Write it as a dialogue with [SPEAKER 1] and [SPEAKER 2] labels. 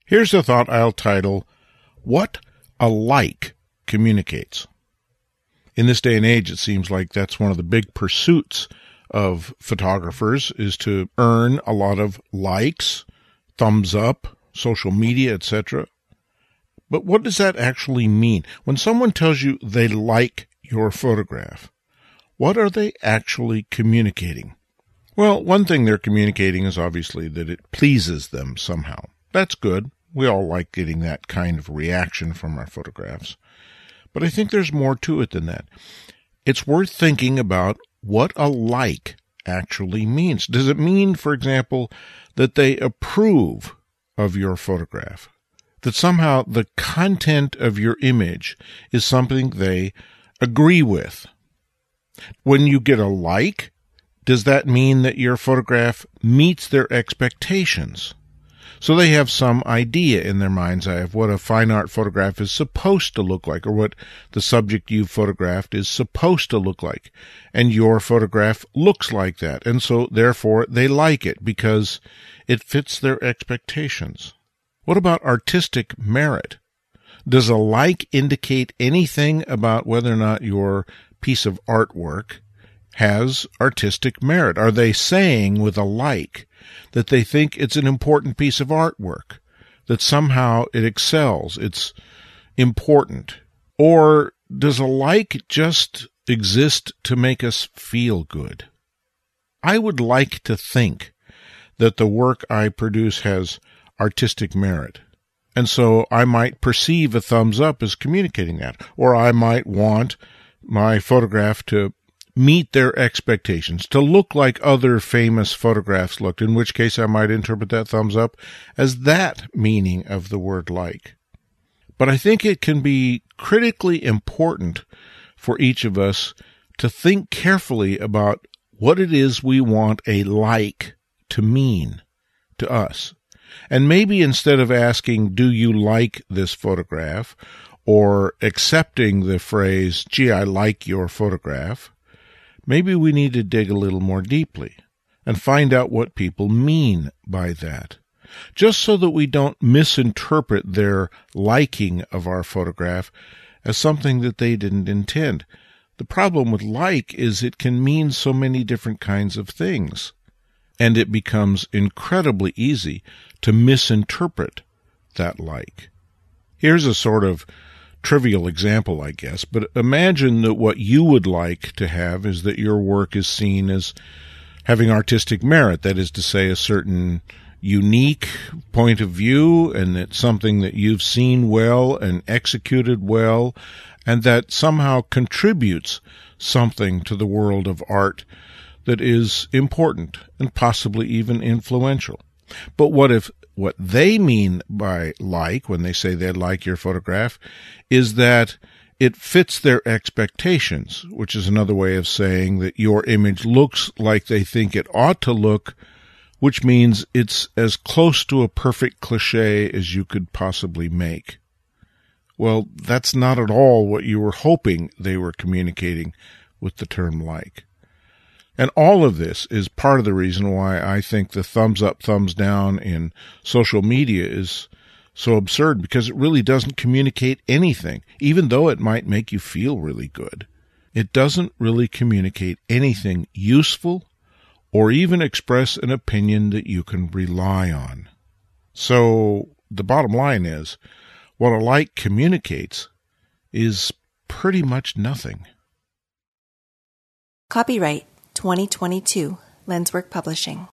[SPEAKER 1] Here's a thought I'll title, What a Like Communicates. In this day and age, it seems like that's one of the big pursuits of photographers is to earn a lot of likes, thumbs up, social media, etc. But what does that actually mean? When someone tells you they like your photograph, what are they actually communicating? Well, one thing they're communicating is obviously that it pleases them somehow. That's good. We all like getting that kind of reaction from our photographs. But I think there's more to it than that. It's worth thinking about what a like actually means. Does it mean, for example, that they approve of your photograph? That somehow the content of your image is something they agree with? When you get a like, does that mean that your photograph meets their expectations? So they have some idea in their mind's eye of what a fine art photograph is supposed to look like, or what the subject you've photographed is supposed to look like. And your photograph looks like that. And so, therefore, they like it because it fits their expectations. What about artistic merit? Does a like indicate anything about whether or not your piece of artwork has artistic merit? Are they saying with a like that they think it's an important piece of artwork, that somehow it excels, it's important? Or does a like just exist to make us feel good? I would like to think that the work I produce has artistic merit, and so I might perceive a thumbs up as communicating that, or I might want my photograph to meet their expectations, to look like other famous photographs looked, in which case I might interpret that thumbs up as that meaning of the word like. But I think it can be critically important for each of us to think carefully about what it is we want a like to mean to us. And maybe instead of asking, do you like this photograph, or accepting the phrase, gee, I like your photograph, maybe we need to dig a little more deeply and find out what people mean by that, just so that we don't misinterpret their liking of our photograph as something that they didn't intend. The problem with like is it can mean so many different kinds of things, and it becomes incredibly easy to misinterpret that like. Here's a sort of trivial example, I guess, but imagine that what you would like to have is that your work is seen as having artistic merit, that is to say, a certain unique point of view, and it's something that you've seen well and executed well, and that somehow contributes something to the world of art that is important and possibly even influential. But what if what they mean by like, when they say they like your photograph, is that it fits their expectations, which is another way of saying that your image looks like they think it ought to look, which means it's as close to a perfect cliché as you could possibly make. Well, that's not at all what you were hoping they were communicating with the term like. And all of this is part of the reason why I think the thumbs up, thumbs down in social media is so absurd, because it really doesn't communicate anything. Even though it might make you feel really good, it doesn't really communicate anything useful or even express an opinion that you can rely on. So the bottom line is, what a like communicates is pretty much nothing.
[SPEAKER 2] Copyright 2022, Lenswork Publishing.